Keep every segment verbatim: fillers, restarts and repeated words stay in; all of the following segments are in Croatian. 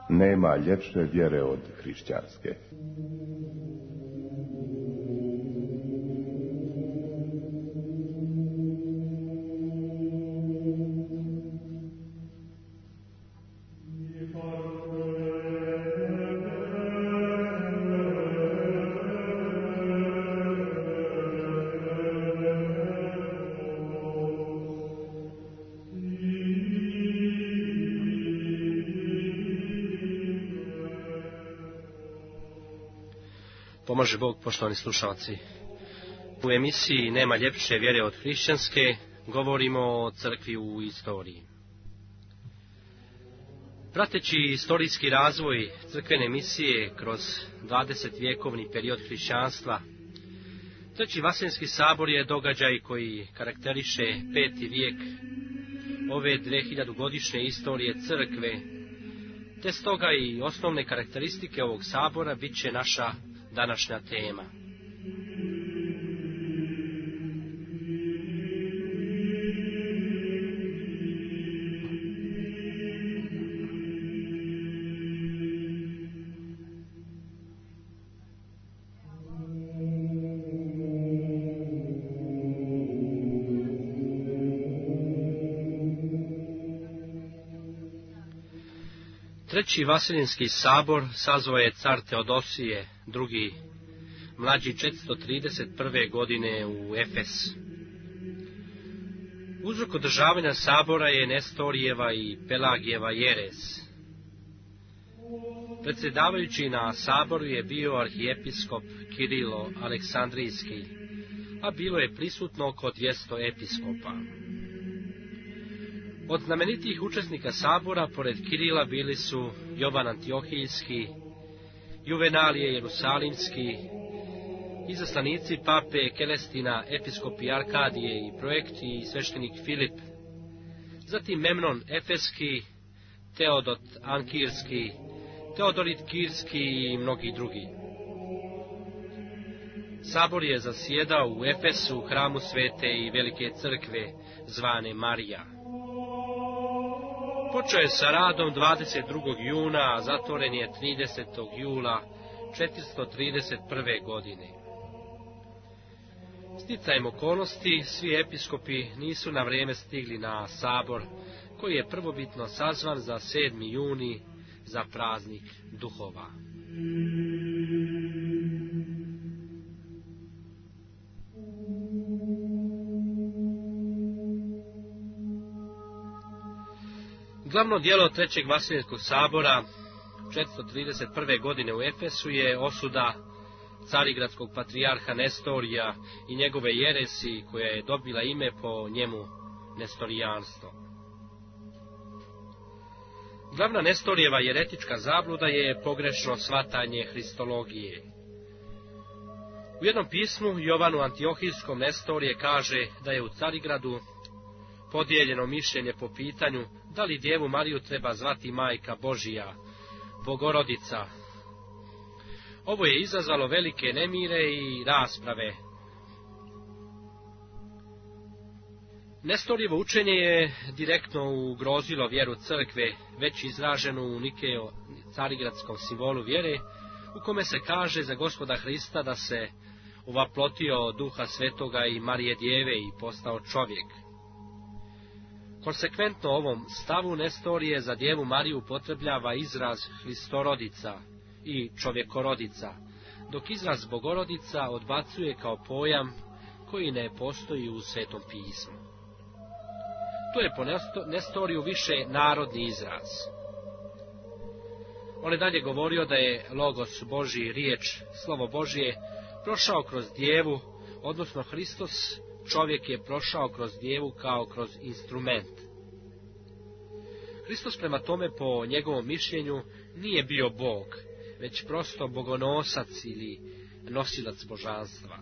Nema ljepše vjere od hrišćanske. Pomože Bog, poštovani slušalci. U emisiji Nema ljepše vjere od hrišćanske govorimo o crkvi u istoriji. Prateći istorijski razvoj crkvene misije kroz dvadesetvjekovni period hrišćanstva, Treći Vaseljenski sabor je događaj koji karakteriše peti vijek ove dvehiljadugodišnje istorije crkve, te stoga i osnovne karakteristike ovog sabora bit će naša današnja tema. Treći Vaseljenski sabor sazvao je car Teodosije drugi mlađi četiristo trideset prve godine u Efes. Uzrok održavanja sabora je Nestorijeva i Pelagijeva jeres. Predsjedavajući na saboru je bio arhijepiskop Kirilo Aleksandrijski, a bilo je prisutno oko dvjesto episkopa. Od znamenitijih učesnika sabora, pored Kirila, bili su Jovan Antiohijski, Juvenalije Jerusalimski, izaslanici pape Kelestina, episkopi Arkadije i projekti i sveštenik Filip, zatim Memnon Efeski, Teodot Ankirski, Teodorit Kirski i mnogi drugi. Sabor je zasjedao u Efesu, hramu svete i velike crkve, zvane Marija. Počeo je sa radom dvadeset drugog juna, a zatvoren je tridesetog jula četiristo trideset prve godine. Sticajem okolnosti, svi episkopi nisu na vrijeme stigli na sabor, koji je prvobitno sazvan za sedmi juni, za praznik duhova. Glavno djelo Trećeg Vaseljenskog sabora četiristo trideset prve godine u Efesu je osuda carigradskog patrijarha Nestorija i njegove jeresi, koja je dobila ime po njemu nestorijanstvo. Glavna Nestorijeva jeretička zabluda je pogrešno shvatanje hristologije. U jednom pismu Jovanu Antiohijskom Nestorije kaže da je u Carigradu podijeljeno mišljenje po pitanju da li Djevu Mariju treba zvati Majka Božija, Bogorodica. Ovo je izazvalo velike nemire i rasprave. Nestorijevo učenje je direktno ugrozilo vjeru crkve, već izraženu u Nikeo carigradskom simbolu vjere, u kome se kaže za Gospoda Hrista da se uvaplotio Duha Svetoga i Marije Djeve i postao čovjek. Konsekventno ovom stavu Nestorije za Djevu Mariju upotrebljava izraz Hristorodica i čovjekorodica, dok izraz Bogorodica odbacuje kao pojam koji ne postoji u Svetom pismu. To je po Nestoriju više narodni izraz. On je dalje govorio da je Logos Božji, riječ, slovo Božje, prošao kroz Djevu, odnosno Hristos, čovjek je prošao kroz Djevu kao kroz instrument. Hristos prema tome, po njegovom mišljenju, nije bio Bog, već prosto bogonosac ili nosilac božanstva.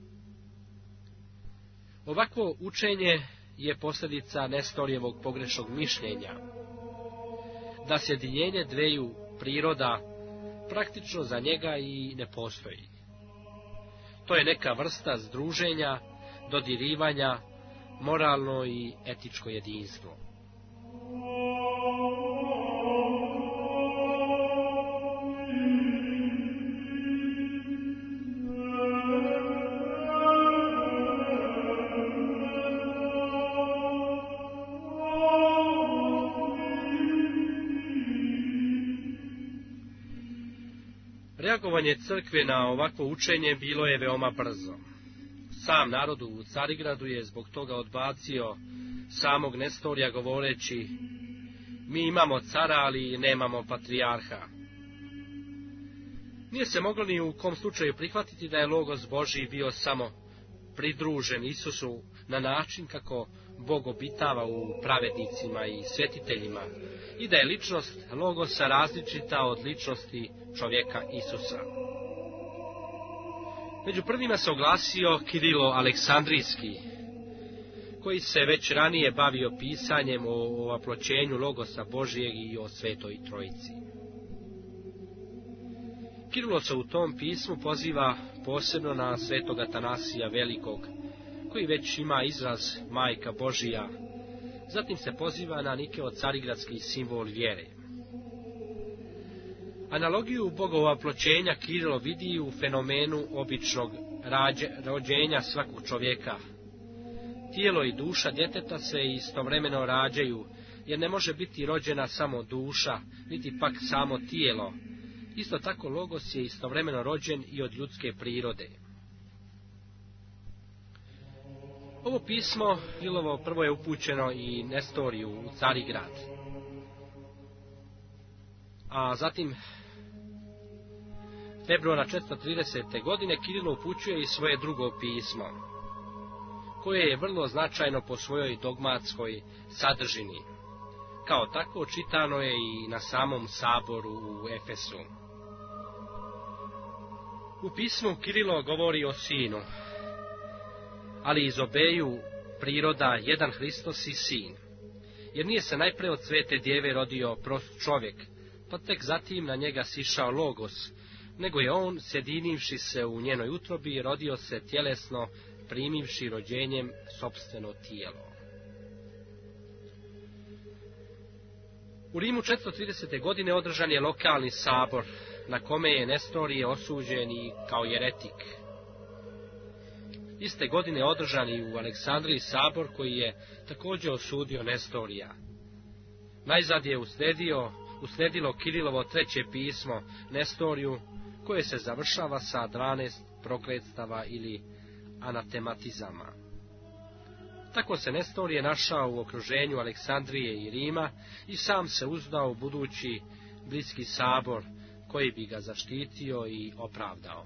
Ovakvo učenje je posljedica Nestorijevog pogrešnog mišljenja, da sjedinjenje dveju priroda praktično za njega i ne postoji. To je neka vrsta združenja, dodirivanja, moralno i etičko jedinstvo. Reagovanje crkve na ovakvo učenje bilo je veoma brzo. Sam narod u Carigradu je zbog toga odbacio samog Nestorija govoreći: mi imamo cara, ali nemamo patrijarha. Nije se moglo ni u kom slučaju prihvatiti da je Logos Božji bio samo pridružen Isusu na način kako Bog obitava u pravednicima i svetiteljima i da je ličnost Logosa različita od ličnosti čovjeka Isusa. Među prvima se oglasio Kirilo Aleksandrijski, koji se već ranije bavio pisanjem o ovaploćenju Logosa Božijeg i o Svetoj Trojici. Kirilo se u tom pismu poziva posebno na svetog Atanasija Velikog, koji već ima izraz Majka Božija. Zatim se poziva na Nikeo carigradski simbol vjere. Analogiju Bogova ploćenja Kirilo vidi u fenomenu običnog rađe, rođenja svakog čovjeka. Tijelo i duša djeteta se istovremeno rađaju, jer ne može biti rođena samo duša, niti pak samo tijelo. Isto tako Logos je istovremeno rođen i od ljudske prirode. Ovo pismo Kirilovo prvo je upućeno i Nestoriju u Carigrad. A zatim februara četiristo tridesete. godine Kirilo upućuje i svoje drugo pismo, koje je vrlo značajno po svojoj dogmatskoj sadržini. Kao tako čitano je i na samom saboru u Efesu. U pismu Kirilo govori o sinu, ali iz obeju priroda jedan Hristos i sin, jer nije se najpre od svete djeve rodio prost čovjek, pa tek zatim na njega sišao Logos, nego je on, sjedinivši se u njenoj utrobi, rodio se tjelesno, primivši rođenjem sopstveno tijelo. U Rimu četiristo tridesete. godine održan je lokalni sabor, na kome je Nestorije osuđen i kao jeretik. Iste godine održan i u Aleksandriji sabor, koji je također osudio Nestorija. Najzad je usledio, usledilo Kirilovo treće pismo Nestoriju, koje se završava sa dvanaest prokletstava ili anatematizama. Tako se Nestorije našao u okruženju Aleksandrije i Rima i sam se uzdao u budući bliski sabor, koji bi ga zaštitio i opravdao.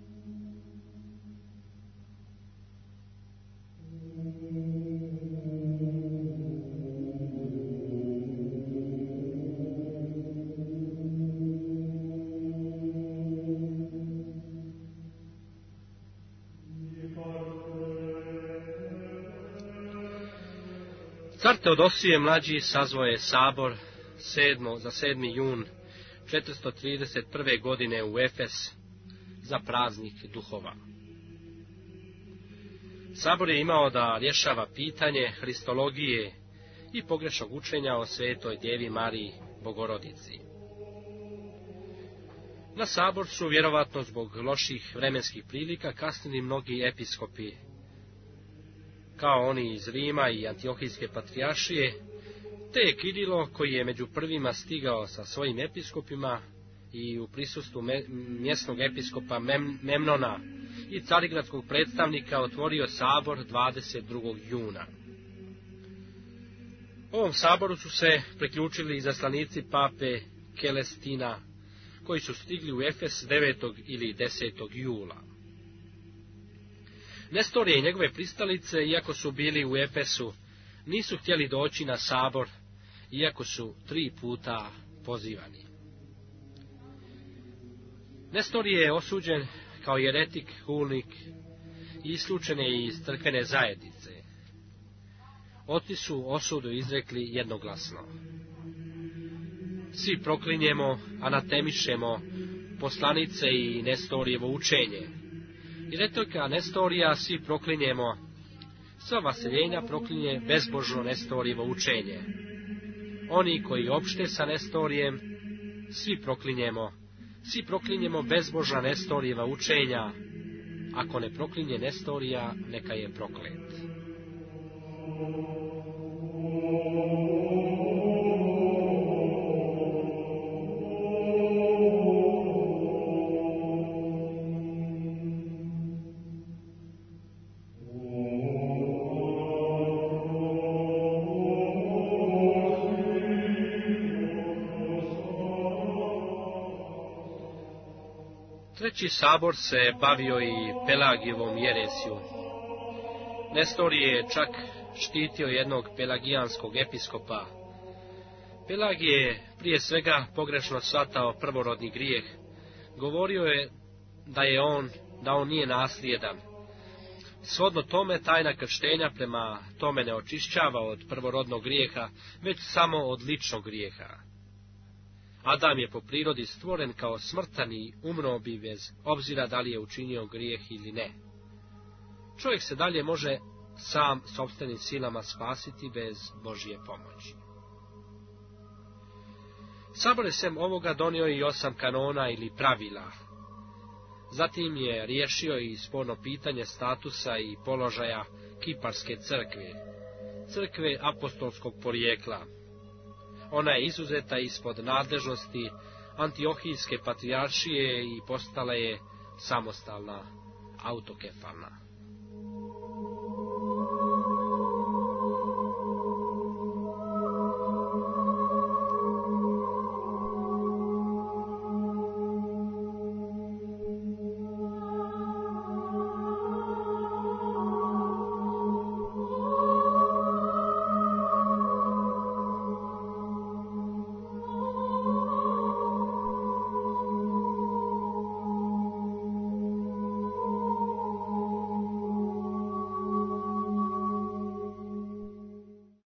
Car Teodosije mlađi sazvao je sabor sedmo, za sedmi jun četiristo trideset prve. godine u Efes za praznik duhova. Sabor je imao da rješava pitanje hristologije i pogrešnog učenja o svetoj djevi Mariji Bogorodici. Na sabor su, vjerovatno zbog loših vremenskih prilika, kasnili mnogi episkopi, kao oni iz Rima i Antiohijske patrijaršije, te je Kirilo, koji je među prvima stigao sa svojim episkopima i u prisustvu me, mjesnog episkopa Mem, Memnona i carigradskog predstavnika, otvorio sabor dvadeset drugog juna. Ovom saboru su se priključili i zaslanici pape Kelestina, koji su stigli u Efes devetog ili desetog jula. Nestorije i njegove pristalice, iako su bili u Efesu, nisu htjeli doći na sabor, iako su tri puta pozivani. Nestorije je osuđen kao jeretik, hulnik i isključen je iz crkvene zajednice. Oci su osudu izrekli jednoglasno. Svi proklinjemo, anatemišemo poslanice i Nestorijevo učenje. I retorika Nestorija, svi proklinjemo, sva vaseljenja proklinje bezbožno Nestorijevo učenje. Oni koji opšte sa Nestorijem, svi proklinjemo, svi proklinjemo bezbožna Nestorijeva učenja. Ako ne proklinje Nestorija, neka je proklet. Treći sabor se bavio i Pelagijevom jeresijom. Nestor je čak štitio jednog pelagijanskog episkopa. Pelagije je prije svega pogrešno shvatao prvorodni grijeh. Govorio je da je on, da on nije naslijedan. Shodno tome, tajna krštenja prema tome ne očišćava od prvorodnog grijeha, već samo od ličnog grijeha. Adam je po prirodi stvoren kao smrtan i umro bi bez obzira da li je učinio grijeh ili ne. Čovjek se dalje može sam sopstvenim silama spasiti bez Božje pomoći. Sabor je sem ovoga donio i osam kanona ili pravila. Zatim je riješio i sporno pitanje statusa i položaja Kiparske crkve, crkve apostolskog porijekla. Ona je izuzeta ispod nadležnosti Antiohijske patrijaršije i postala je samostalna, autokefalna.